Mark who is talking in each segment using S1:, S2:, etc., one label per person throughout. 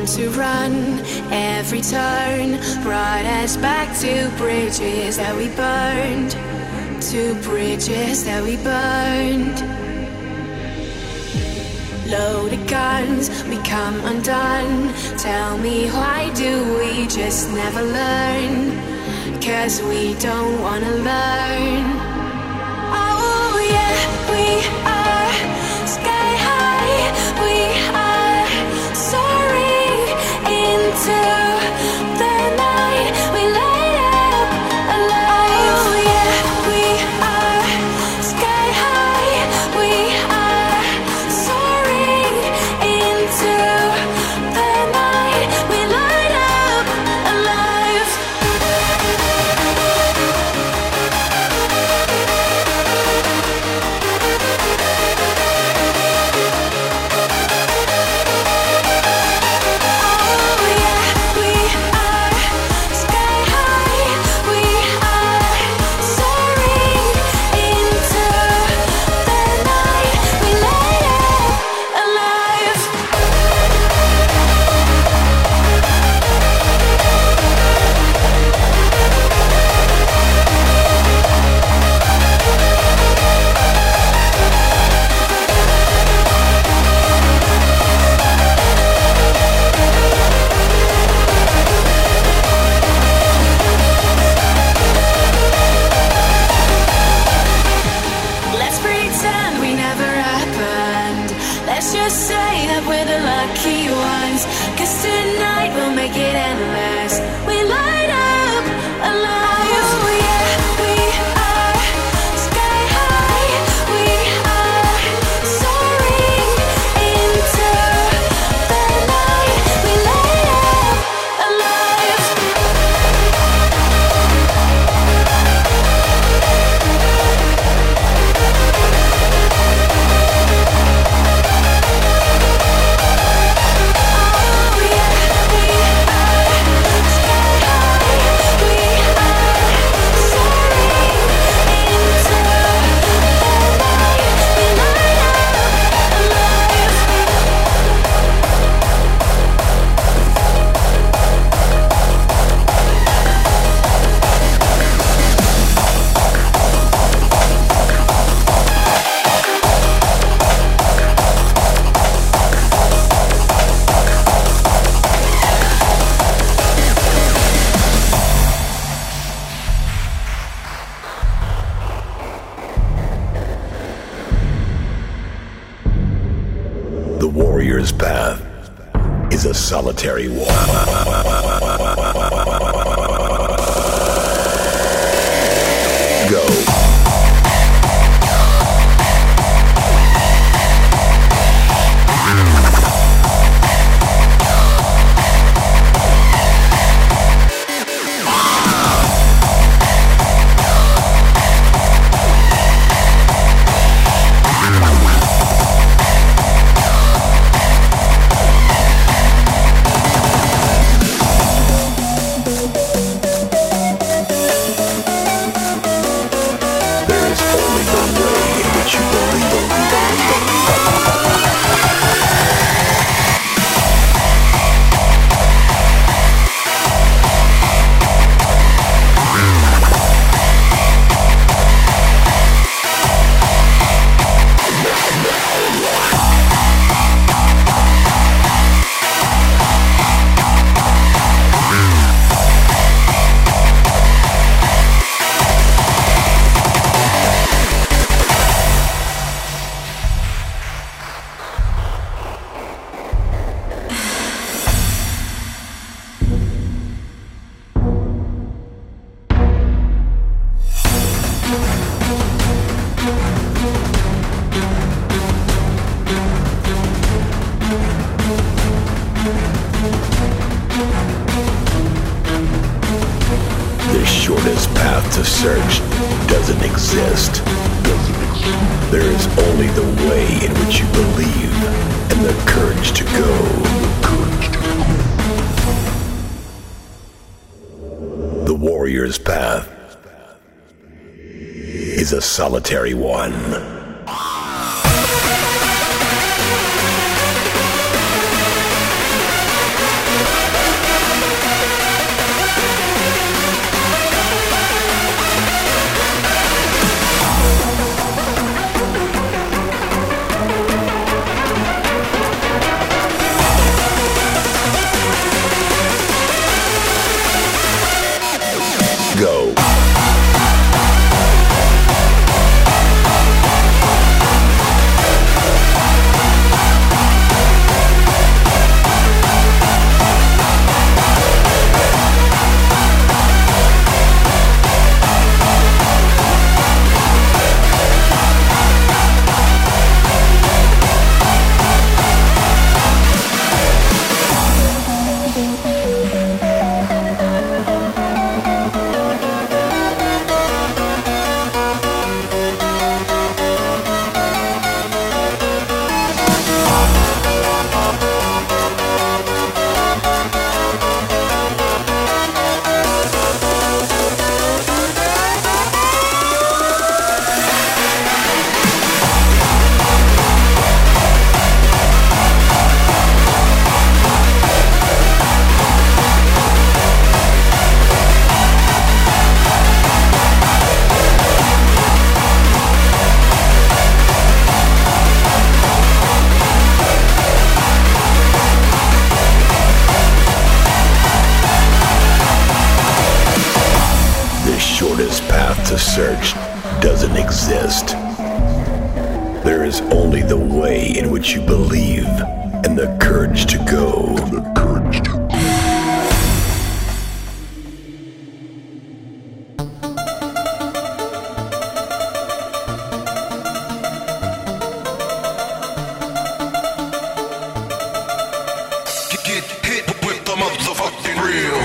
S1: born to run. Every turn brought us back to bridges that we burned. To bridges that we burned. Loaded guns, we come undone. Tell me, why do we just never learn? 'Cause we don't wanna learn. Oh yeah, we are sky high. We are soaring into the night. We light up alive. Oh yeah, we are sky high. We are soaring into the night. We light up alive. Let's just say that we're the lucky ones, 'cause tonight we'll make it endless. We light up alive. Oh yeah, we are sky high. We are soaring into the night. We light up alive.
S2: The warrior's path is a solitary one. Go. The shortest path to search doesn't exist. There is only the way in which you believe and the courage to go. The warrior's path is a solitary one. to search doesn't exist. There is only the way in which you believe and the courage to go.
S3: Get hit with the motherfucking real.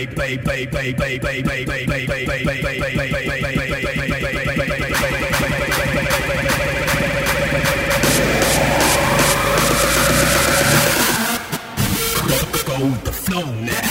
S4: Go with the flow now.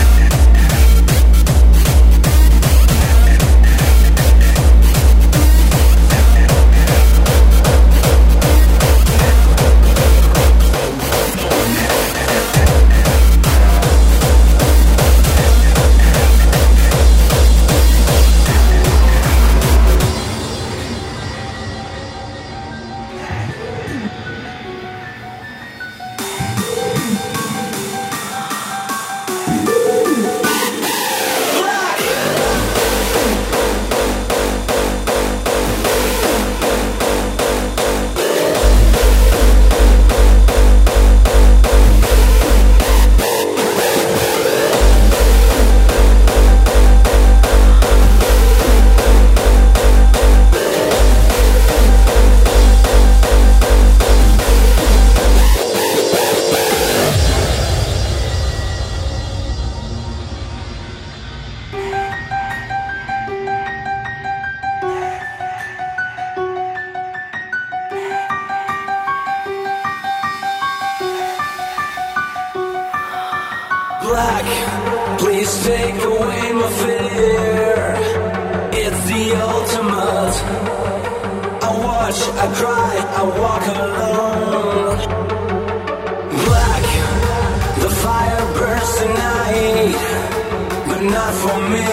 S5: Black, please take away my fear. It's the ultimate. I watch, I cry, I walk alone. Black, the fire burns tonight, but not for me.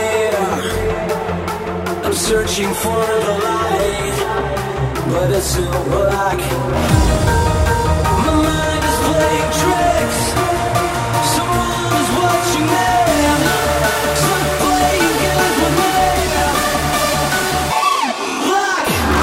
S5: I'm searching for the light, but it's still black. My mind is playing tricks. Someone is watching me. Stop playing games with me. Black.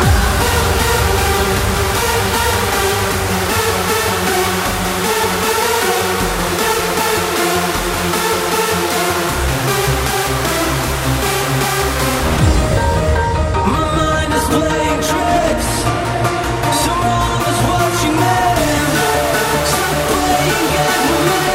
S5: My mind is playing tricks. Someone is watching me. Stop playing games with me.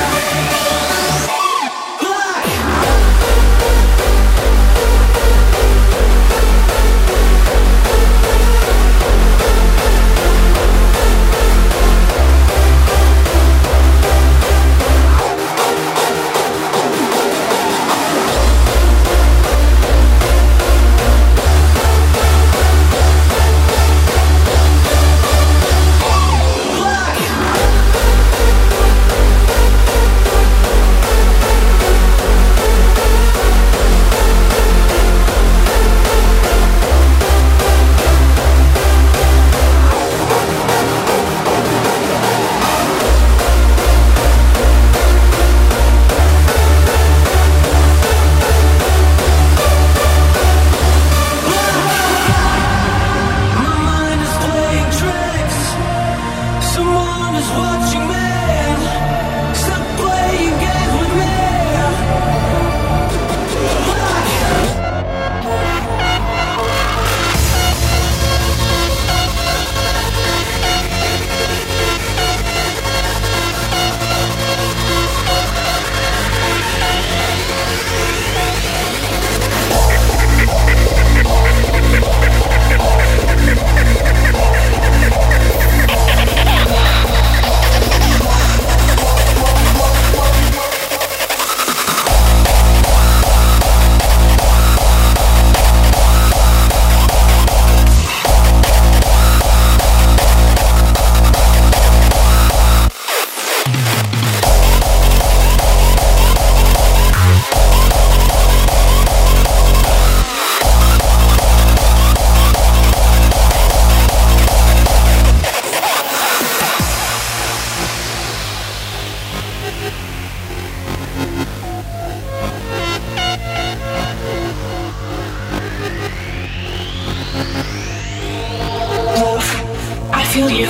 S6: feel you.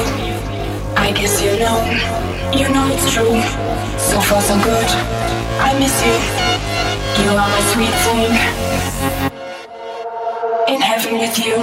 S6: I guess you know it's true. So far so good, I miss you. You are my sweet thing, in heaven with you.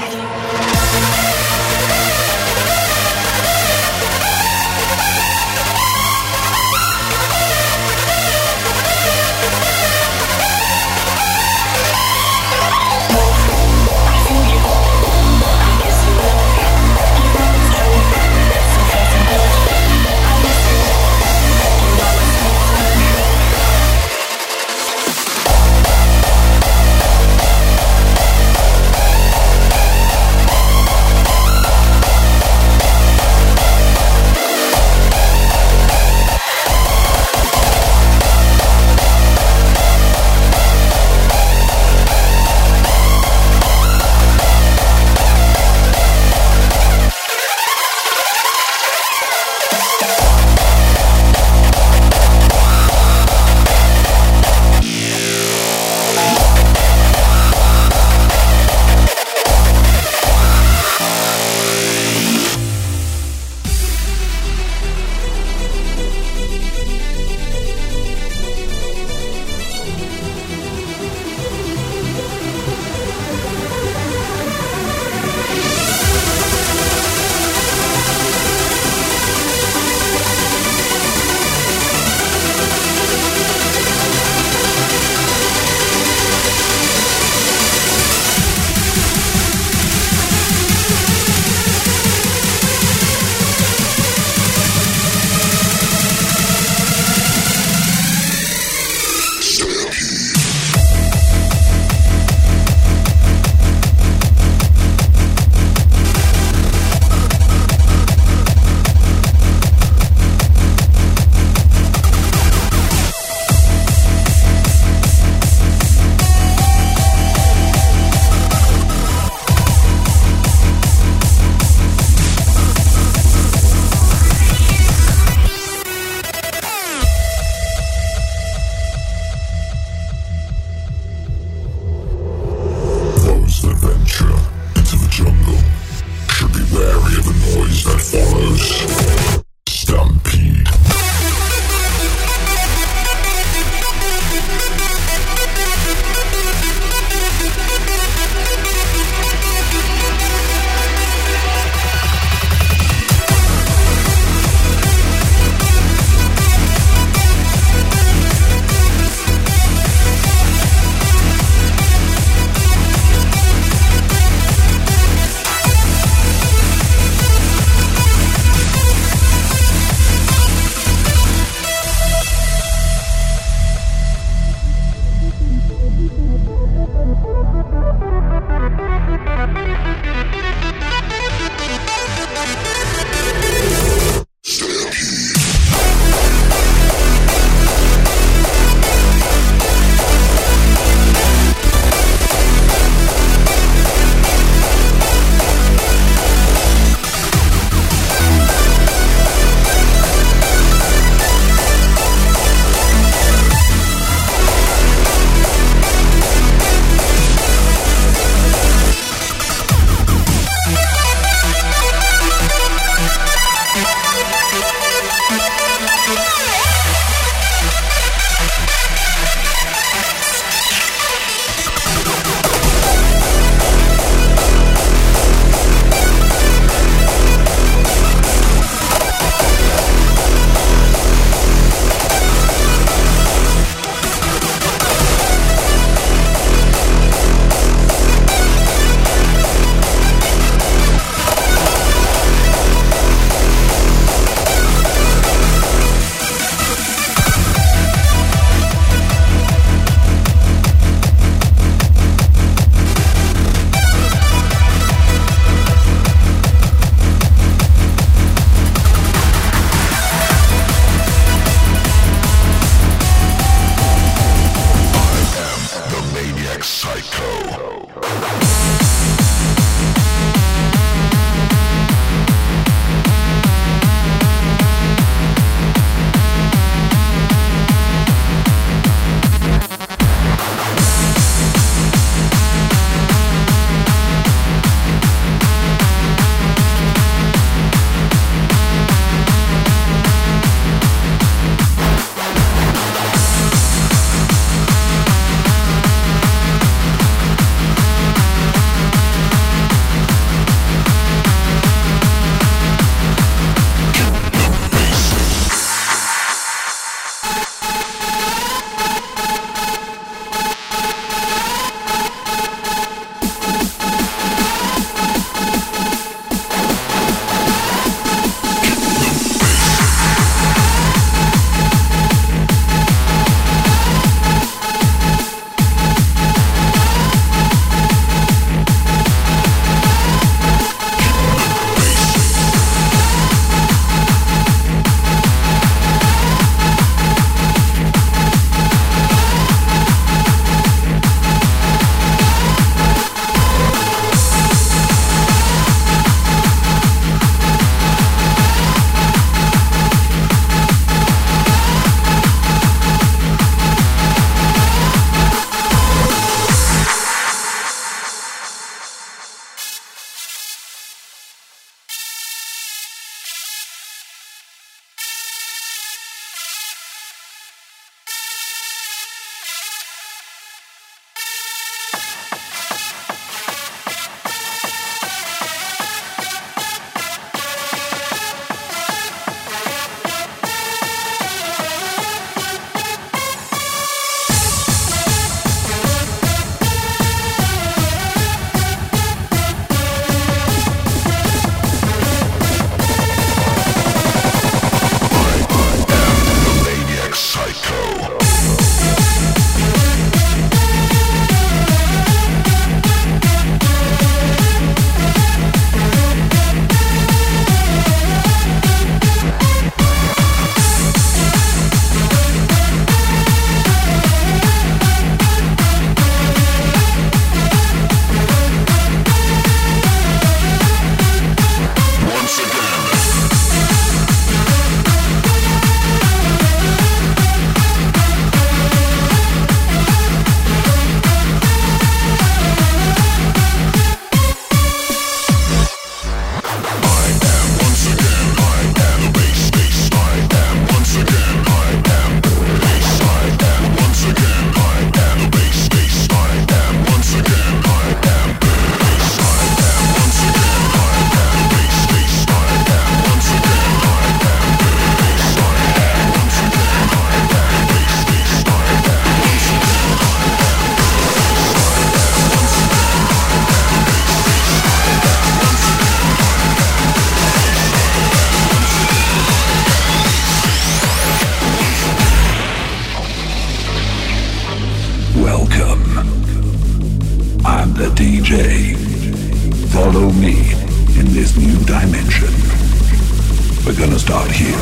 S2: new dimension. We're gonna start here.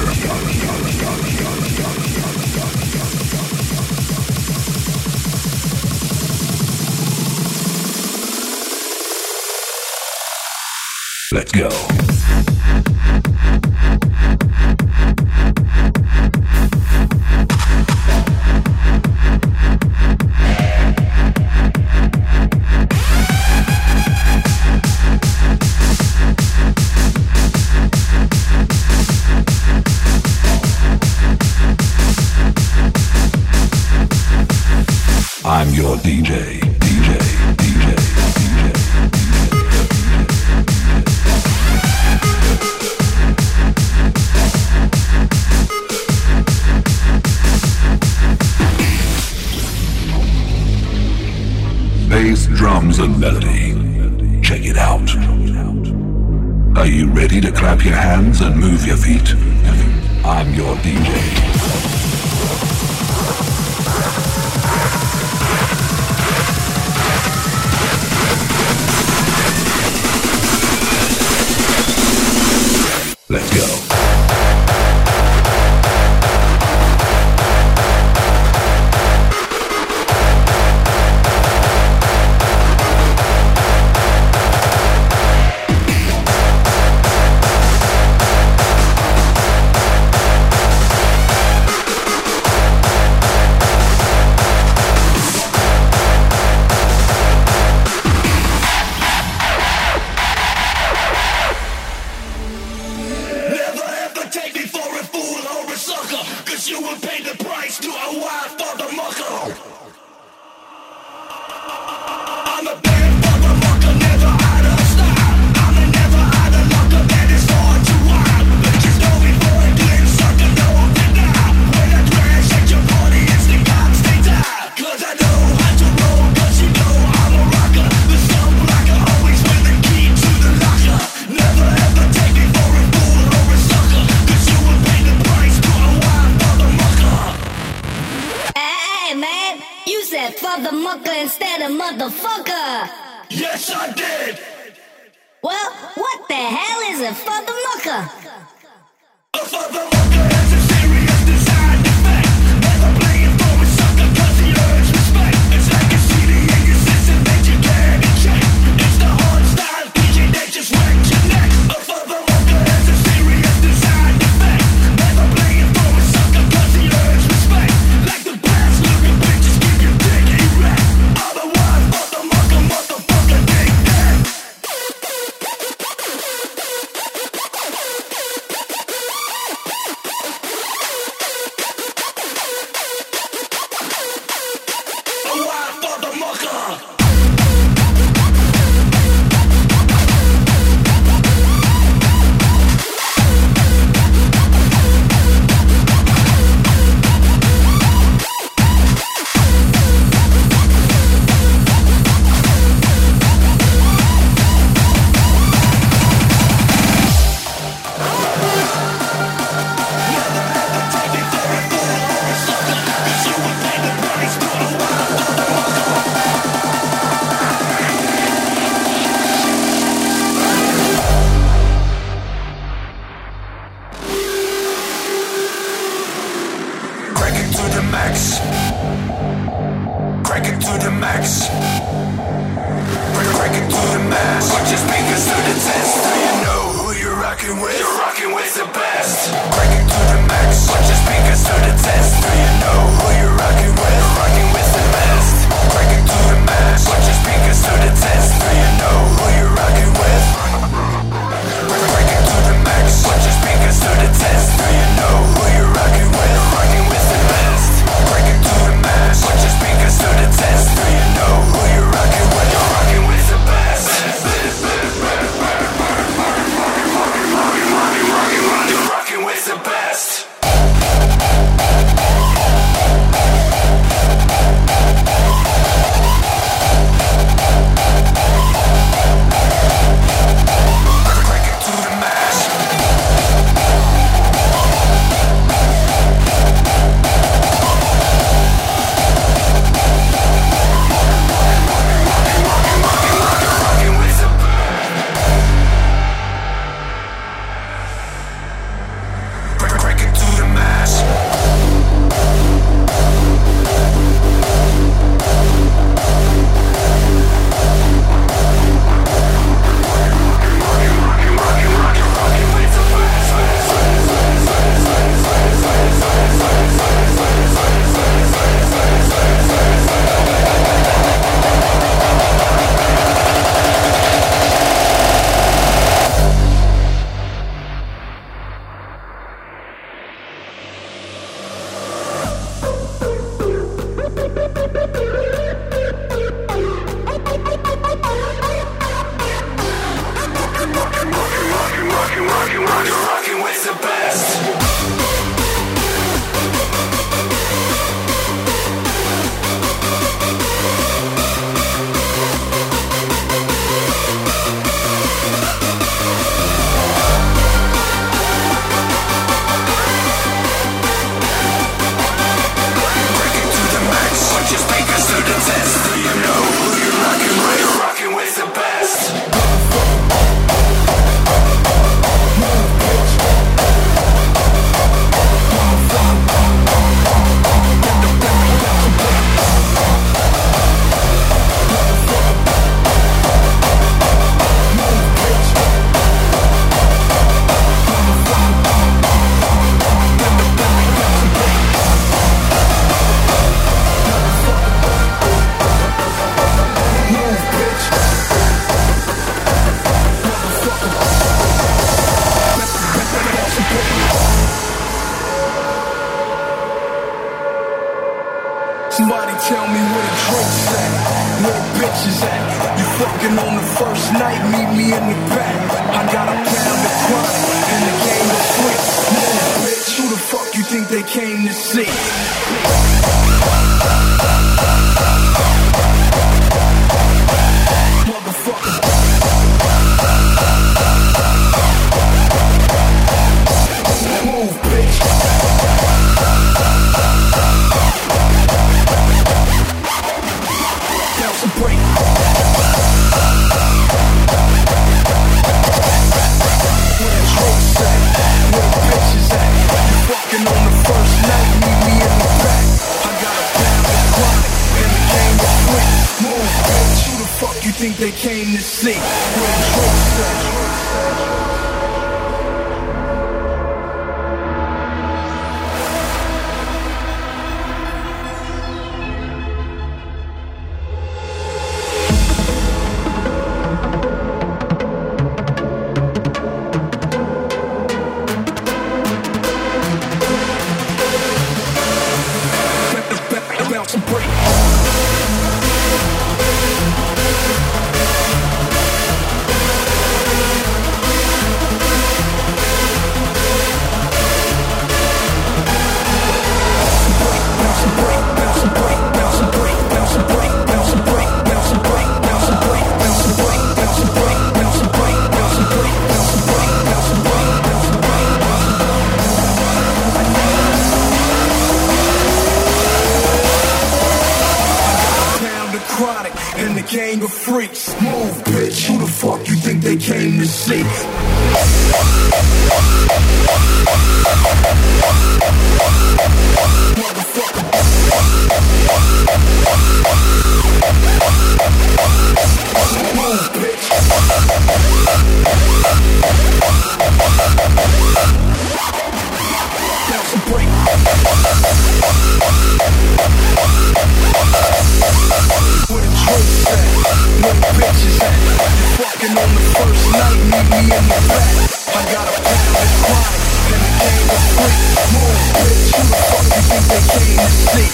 S2: Let's go. I'm your DJ. Bass, drums, and melody. Check it out. Are you ready to clap your hands and move your feet? I'm your DJ. Let's go.
S7: Instead of motherfucker.
S3: Yes, I did.
S7: Well, what the hell is a motherfucker?
S3: A motherfucker has a serious design defect. Never playing for a sucker 'cause he earns respect. It's like a CD in your system that you can't check. It's the hard style DJ that just wrecked your neck. A motherfucker has a serious design defect. Never playing for a sucker 'cause he earns respect. Like the past looking bitches keep your dick erect. Otherwise, motherfucker, dig that. It's a Rockin' with the best. Break it to the max, put your speakers to the test. Do you know who you're rockin' with? You're rockin' with the best.
S8: Somebody tell me where the drinks at, where the bitches at. You fucking on the first night, meet me in the back. I got a pound of chronic and the game of free. Move, bitch, who the fuck you think they came to see? Motherfucker. Move, bitch. Bounce and break. Where the drinks at, where the bitches at. You fucking on the first night, meet me in the back. I got a pound of chronic and the game of free. Move, bitch, who the fuck you think they came to see? Where the drinks at. Bounce and break. Chronic and the gang of freaks. Move, bitch, who the fuck you think they came to see? Motherfucker. Move, bitch. Bounce and break. Where the drinks at, where the bitches at. You fucking on the first night, meet me in the back. I got a pound of chronic and the game of free. Move, bitch, who the fuck you think they came to see?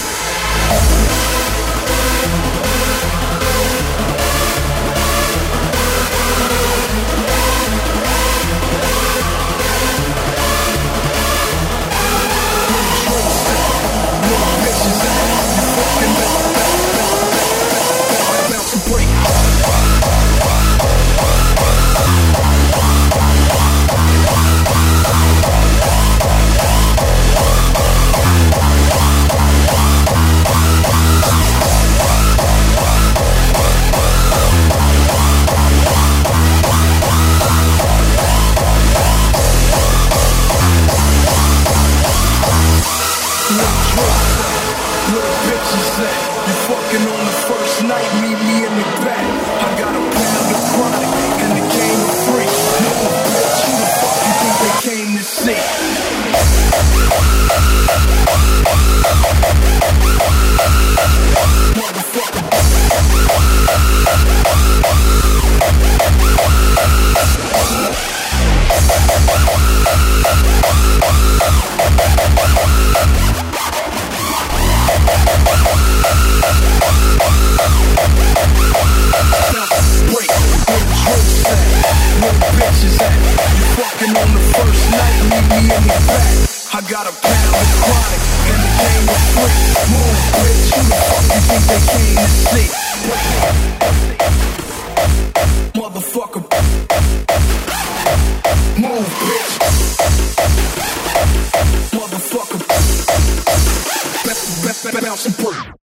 S8: bounce and break.